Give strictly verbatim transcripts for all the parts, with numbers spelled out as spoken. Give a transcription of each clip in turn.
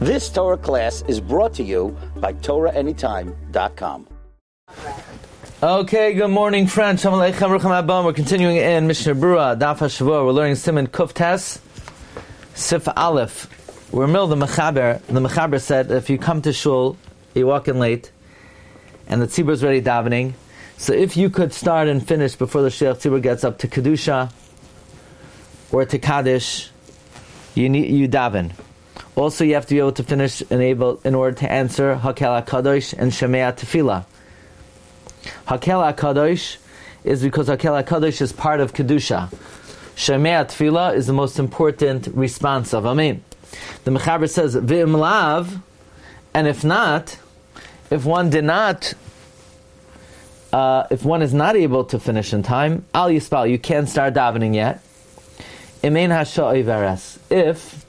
This Torah class is brought to you by Torah Anytime dot com. Okay, good morning, friends. Shalom Aleichem, Rucham Abba. We're continuing in Mishnah Berurah, Daf HaShavua. We're learning Siman Kuf Tes, Sif Aleph. We're in the middle of the Mechaber. The Mechaber said, if you come to Shul, you walk in late, and the Tzibur is ready davening, so if you could start and finish before the Sheikh Tzibur gets up to Kedusha, or to Kaddish, you need, you daven. Also, you have to be able to finish and able, in order to answer Hakel HaKadosh and Shemei Tefillah. Hakel HaKadosh is because Hakel HaKadosh is part of Kedusha. Shemei Tefillah is the most important response of Amen. The Mechaber says, V'im lav, and if not, if one did not, uh, if one is not able to finish in time, Al Yispal, you can't start davening yet. Imein Hasha'i Veres. If,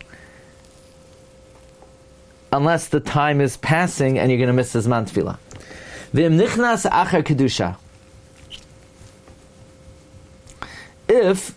unless the time is passing and you're going to miss the Zman Tefillah. V'im nichnas achar kedusha. If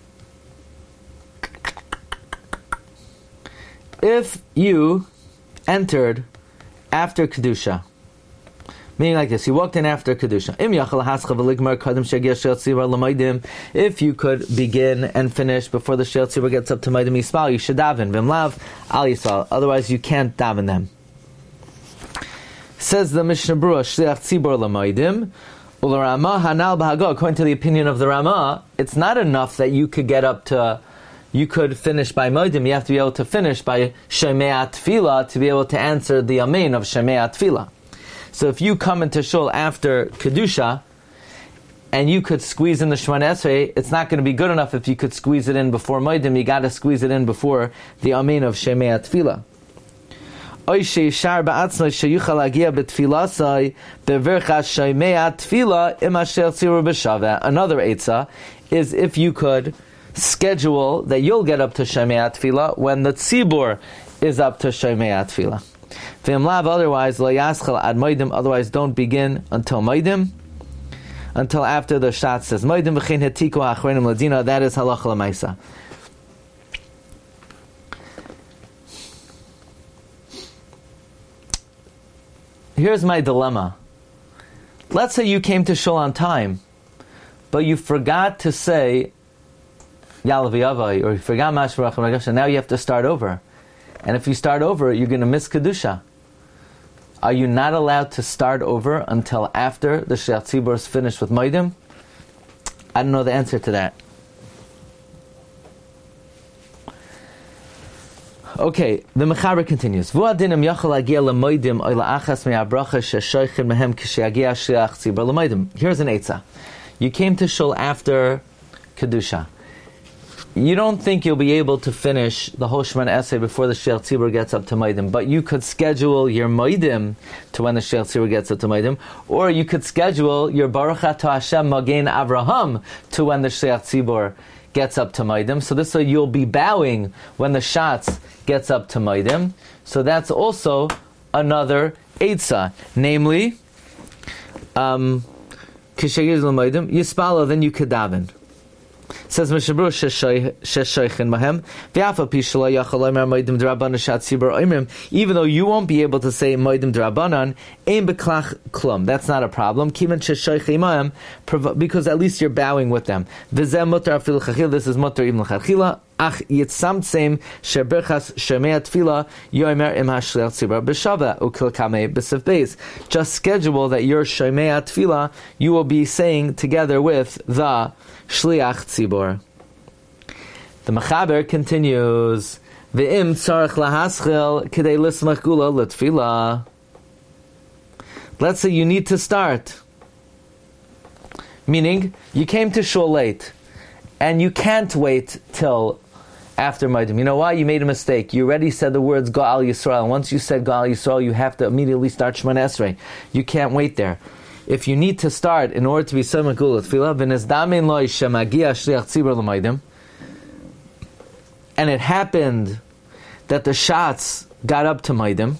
if you entered after kedusha, meaning like this, you walked in after kedusha. Im yachal hascha v'ligmar kadem shegia shel tzibur l'maydim. If you could begin and finish before the shel tzibur gets up to maydim yisbal, you should daven. V'im lav al yisbal. Otherwise, you can't daven them. Says the Mishnah Berurah, Shliach Tzibur L'Maydim, U'Rama Hanal B'Hago. According to the opinion of the Rama, it's not enough that you could get up to, you could finish by Maydim. You have to be able to finish by Shemei Tefillah to be able to answer the Amen of Shemei Tefillah. So if you come into Shul after Kedusha, and you could squeeze in the Shemona Esrei, it's not going to be good enough if you could squeeze it in before Maydim. You got to squeeze it in before the Amen of Shemei Tefillah. Another Eitzah is if you could schedule that you'll get up to Shemei Tefillah when the Tzibur is up to Shemei Tefillah. Otherwise, otherwise don't begin until Maidim, until after the Shat says Maidim. That is halacha l'maisa. Here's my dilemma. Let's say you came to Shul on time, but you forgot to say Ya'aleh V'yavai, or you forgot Mashmarach Magash, and now you have to start over. And if you start over, you're going to miss Kedusha. Are you not allowed to start over until after the Sheikh Tzibur is finished with Maidim? I don't know the answer to that. Okay, the Mechaber continues. V'adinim yachal agia l'moidim oy la'achas me'abracha she'shoichin mehem k'she'agia shliach tzibur l'moidim. Here's an eitzah. You came to Shul after Kedusha. You don't think you'll be able to finish the whole Shemona Esrei before the Sheikh Tzibur gets up to Maidim, but you could schedule your Maidim to when the Sheikh Tzibur gets up to Maidim, or you could schedule your Baruch Atah Hashem Magen Avraham to when the Sheikh Tzibur gets up to Maidim. So this way you'll be bowing when the Shatz gets up to Maidim. So that's also another Eitzah. Namely, um, Kishayiz l'Maidim, Yispala, then you could daven. Says Mishnah Berurah sheshoichin mahem v'afa pishla yachal omer moedim d'Rabbanan shat tzibur oimrim. Even though you won't be able to say moedim d'Rabbanan, ein beklach klum. That's not a problem. Kivan sheshoichin mahem, because at least you're bowing with them. V'zeh mutar afil chachil. This is mutar even l'chachila. Ach yitzamtzem sheberchas shemei tefillah yomer im hashliach tzibur b'shava ukil kamei b'sif beis. Just schedule that your shemei tefillah you will be saying together with the Shliach Tzibur. The Mechaber continues, V'im tzarech lahaschil k'dei lismach gula l'tfilah. Let's say you need to start. Meaning, you came to Shul late, and you can't wait till after Maidim. You know why? You made a mistake. You already said the words Ga'al Yisrael. And once you said Ga'al Yisrael, you have to immediately start Shemona Esrei. You can't wait there. If you need to start in order to be Samach Gula Tefillah, v'nezdamin lo shemagia shliach tzibur l'maydim, and it happened that the shots got up to Maidim,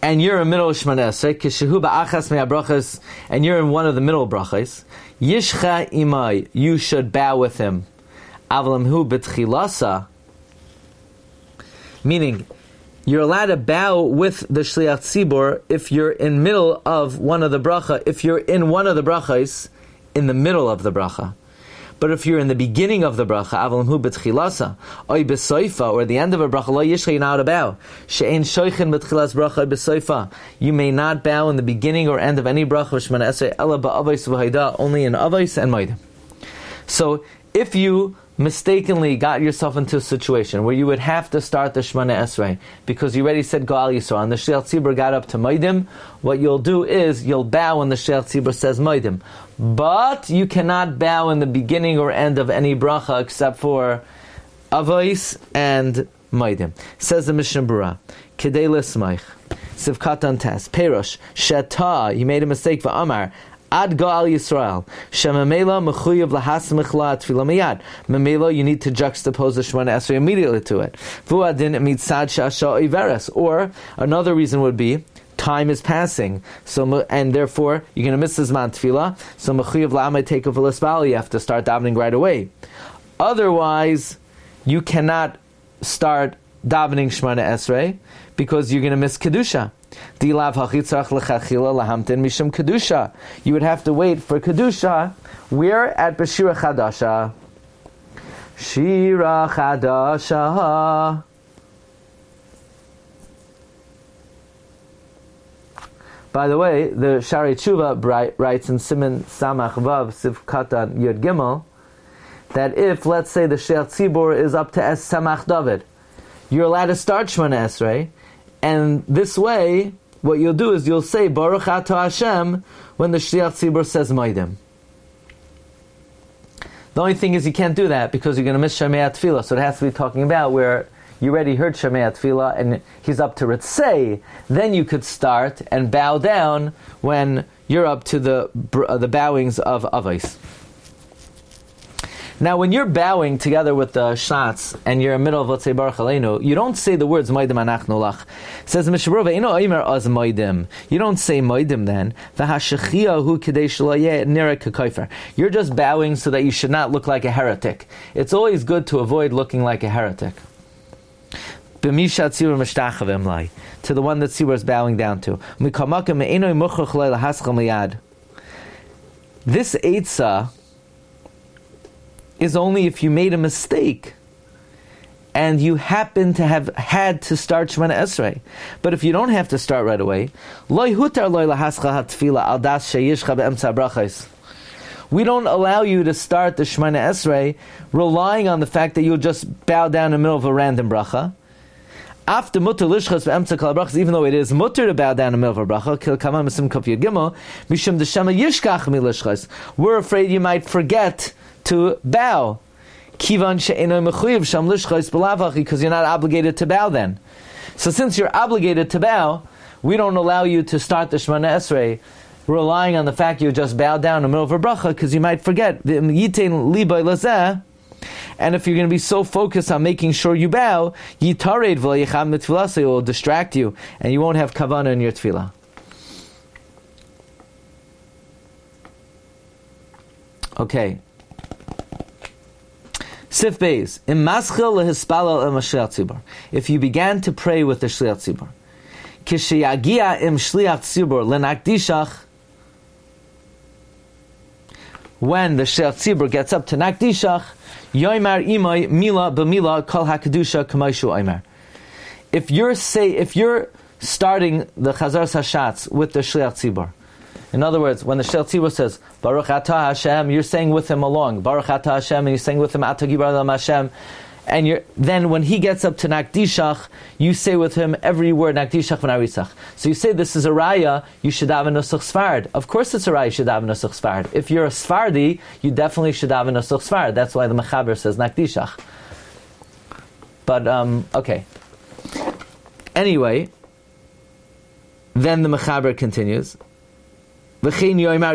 and you're in the middle of Shemana Esrei, kishehu ba'achas me'abrachas, and you're in one of the middle brachas, yishcha imai, you should bow with him. Avalam hu b'tchilasa, meaning, you're allowed to bow with the Shliach Tzibor if you're in middle of one of the bracha, if you're in one of the brachas, in the middle of the bracha. But if you're in the beginning of the bracha, avalam hu b'tchilasa, oy b'soifa, or the end of a bracha, lo yishcha, you're not to bow. She'en shoichin b'tchilas bracha oy b'soifa. You may not bow in the beginning or end of any bracha, Shemana Esrei, ela ba'avos v'haida, only in avos and moedim. So, if you mistakenly got yourself into a situation where you would have to start the Shemana Esrei because you already said Go'al Yisrael and the Shliach Tzibur got up to Moedim, what you'll do is you'll bow when the Shliach Tzibur says Moedim. But you cannot bow in the beginning or end of any bracha except for Avos and Moedim. Says the Mishnah Berurah, Kedei Lismaich, Sivkatan Tes, Perosh, Sheta, he made a mistake for Amar, Ad Go'al Yisrael. Shemamela mechuyev lahas mechla tefillah miyad. Mamela, you need to juxtapose the Shemana Esrei immediately to it. Vuadin mitzad shasha iveres. Or another reason would be time is passing, so and therefore you're going to miss the Zman tefillah. So mechuyev la'amay take a v'lisbal. You have to start davening right away. Otherwise, you cannot start davening Shemana Esrei because you're going to miss kedusha. You would have to wait for Kedusha. We're at B'Shira Chadasha. Shira Chadasha. By the way, the Shari Tshuva writes in Siman Samach Vav Siv Katan Yud Gimel that if, let's say, the Shliach Tzibor is up to Es Samach David, you're allowed to start Shemana Esrei. And this way, what you'll do is you'll say Baruch Ato Hashem when the Shliach Tzibur says Moedim. The only thing is you can't do that because you're going to miss Shemei Tefillah. So it has to be talking about where you already heard Shemei Tefillah and he's up to Ritzei. Then you could start and bow down when you're up to the uh, the bowings of Avos. Now, when you're bowing together with the shots and you're in the middle of, let's say, Baruch Aleinu, you don't say the words Moedim Anachnu Lach. It says, Mishnah Berurah, Eino Omer Az Moedim. You don't say Moedim then. V'hashechia kadei shelo yeh nira k'kofer. You're just bowing so that you should not look like a heretic. It's always good to avoid looking like a heretic. B'mishat tzibur mishtachavim lai. To the one that tzibur is bowing down to. Mikamakim eino muchach lai lahascham liyad. This eitzah is only if you made a mistake and you happen to have had to start Shemana Esrei. But if you don't have to start right away, we don't allow you to start the Shemana Esrei relying on the fact that you'll just bow down in the middle of a random bracha. After mutter lishchas be'emtza kol brachas, even though it is mutter to bow down in the middle of a bracha, kil kama misim kaf yud gimel, mishum d'shema yishkach mi lishchas. We're afraid you might forget to bow. Kivan she'eno mechuyev sham lishchas b'lavachi, because you're not obligated to bow then. So since you're obligated to bow, we don't allow you to start the Shemana Esrei relying on the fact you just bow down in the middle of a bracha, because you might forget. Yitain libay lazeh. And if you're going to be so focused on making sure you bow, yitared v'layicham mitfilah, so it will distract you, and you won't have kavanah in your tefillah. Okay. Sif Beis, im maschil lehispalal im shliach tzibur. If you began to pray with the shliach tzibur, kisheyagia im shliach tzibur lenakdishach, when the shliach tzibur gets up to nakdishach, yoymar imay mila b'mila kol hakadusha k'mayshu oymar. If you're say, if you're starting the Chazar Hashatz with the shliach tzibur, in other words, when the Shliach Tzibur says, Baruch Atah Hashem, you're saying with him along, Baruch Atah Hashem, and you're saying with him, Atah Gibar Lam Hashem, and you're, then when he gets up to Nakdishach, you say with him every word, Nakdishach v'narisach. So you say this is a raya, you should have a Nusach Sfard. Of course it's a raya, you should have a Nusach Sfard. If you're a Sfardi, you definitely should have a Nusach Sfard. That's why the Mechaber says Nakdishach. But, um, okay. Anyway, then the Mechaber continues, you should say with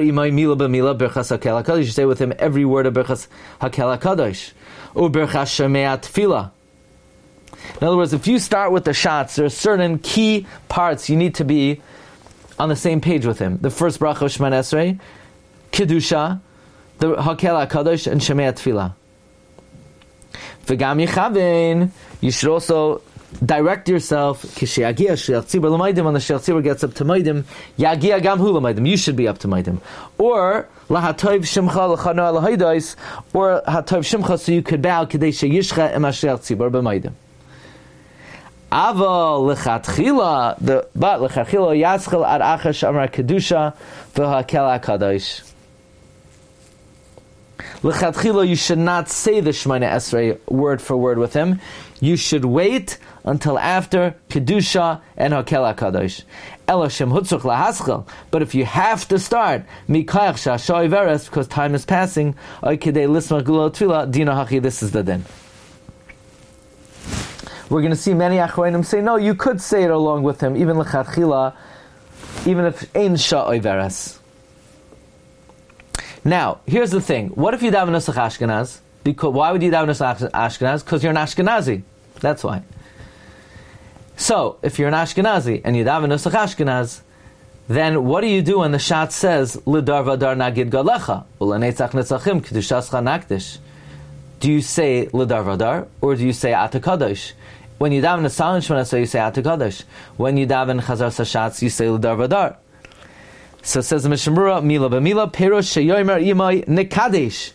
him every word of Berchas Hakel HaKadosh. Or Berchas Shemei Tefillah. In other words, if you start with the shots, there are certain key parts you need to be on the same page with him. The first bracha of Shemana Esrei, Kedusha, the Hakel HaKadosh, and Shemei Tefillah. V'gam Yechavein, you should also direct yourself, Kishiyagia Shliach Tzibur L'Maidim, when the Shliach Tzibur gets up to Maidim, Yagia Gam Hu L'Maidim, you should be up to Maidim. Or, Lahatov Shimcha L'Chano L'Haidais, or Hatov Shimcha, so you could bow, Kedei Sheyishcha Em HaShliach Tzibur B'Maidim. Aval L'Chatchila, the but L'Chatchila Yaschel Ad Achash Amar Kedusha V'Hakel HaKadosh. L'Chatchila, you should not say the Shemana Esrei word for word with him. You should wait until after Kedusha and Hakel HaKadosh. Ela Shem Hutzuk Lahaschel. But if you have to start, Mikayach Shashoi Veres, because time is passing, Oikidei Lisma Gulo Tfila, Dina Hachi, this is the din. We're going to see many Achronim say, no, you could say it along with him, even L'Chatchila, even if Ein Sha'oi Veres. Now, here's the thing. What if you daven Nusach Ashkenaz? Because why would you daven Nusach Ashkenaz? Because you're an Ashkenazi. That's why. So, if you're an Ashkenazi and you daven Nusach Ashkenaz, then what do you do when the Shat says L'dar Vadar Nagid Galecha U'Lanetzach Netzachim Kedushascha Nakdish? Do you say L'dar Vadar or do you say Atakadosh? When you daven a silent Shemana Esrei, you say Atakadosh. When you daven Chazar Sashatz, you say L'dar Vadar. So it says the Mishnah Berurah, Mila b'Mila, Perosh sheyomer imay nekadesh.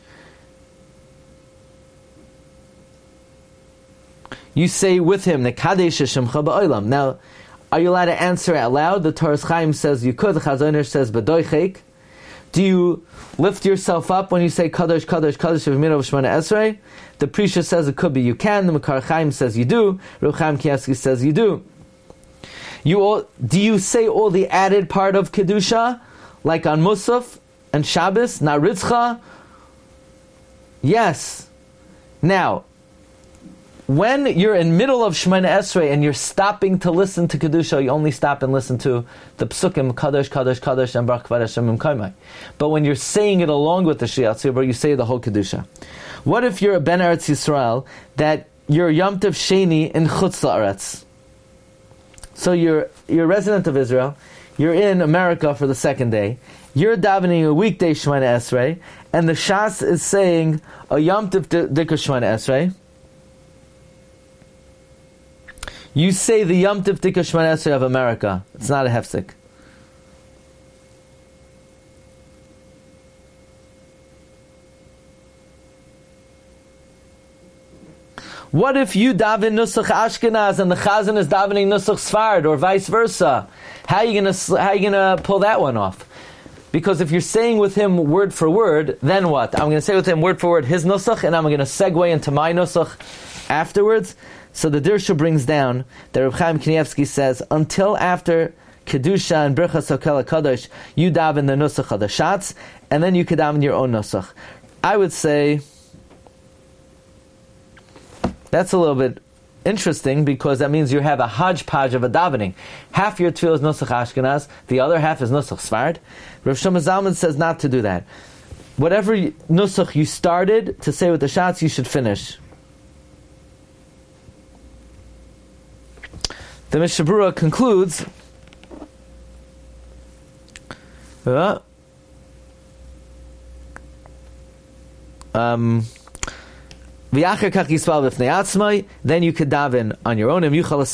You say with him, Nekadesh shemcha ba'olam. Now, are you allowed to answer out loud? The Torah Chaim says you could, the Chazon Ish says b'doichek. Do you lift yourself up when you say Kadosh, Kadosh, Kadosh v'mira v'shemana esrei? The Prisha says it could be you can, the Makar Chaim says you do, Reb Chaim Kanievsky says you do. You all, do you say all the added part of Kedusha, like on Musaf and Shabbos, Naritzcha? Yes. Now, when you're in middle of Shemana Esrei and you're stopping to listen to Kedusha, you only stop and listen to the Psukim, Kadosh, Kadosh, Kadosh, and Baruch Kavod Hashem Kaimai. But when you're saying it along with the Shliach Tzibur, you say the whole Kedusha. What if you're a Ben Eretz Yisrael, that you're Yom Tov Sheni in Chutz La'aretz? So you're you're a resident of Israel, you're in America for the second day, you're davening a weekday Shemana Esrei, and the Shas is saying a Yom Tov Dika Shemana Esrei. You say the Yom Tov Dika Shemana Esrei of America. It's not a hefsek. What if you daven Nusach Ashkenaz and the Chazan is davening Nusach Sfard, or vice versa? How are you going to how are you going to pull that one off? Because if you're saying with him word for word, then what? I'm going to say with him word for word his Nusach, and I'm going to segue into my Nusach afterwards. So the Dirsha brings down that Reb Chaim Kanievsky says, until after Kedusha and Birchas Hakel HaKadosh, you daven the Nusach Hadashatz, and then you could daven your own Nusach. I would say that's a little bit interesting, because that means you have a hodgepodge of a davening. Half your tefillah is Nusach Ashkenaz, the other half is Nusach Sfard. Rav Shlomo Zalman says not to do that. Whatever Nusach you started to say with the shots, you should finish. The Mishnah Berurah concludes, uh, um, then you could daven on your own.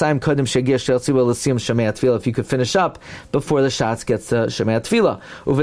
If you could finish up before the shots gets to Shemei Tefillah.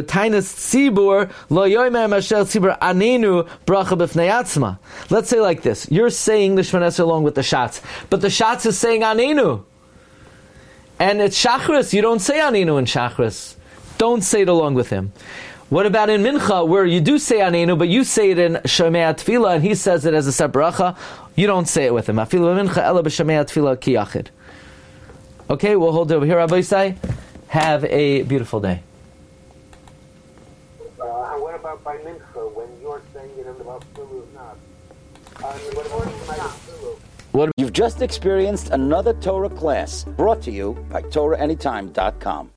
Let's say like this: you're saying the Shemana Esrei along with the shots, but the shots is saying Anenu, and it's Shachris. You don't say Anenu in Shachris. Don't say it along with him. What about in Mincha, where you do say Anenu, but you say it in Shemei Tefillah, and he says it as a separate bracha? You don't say it with him. Afilu Mincha ela b'Shemei Tefillah ki yachid. Okay, we'll hold it over here, Rabbi Isai. Have a beautiful day. Uh, and what about by Mincha, when you're saying it in the Tefillah not? Uh, what about Tefillah? What You've just experienced another Torah class brought to you by Torah Anytime dot com.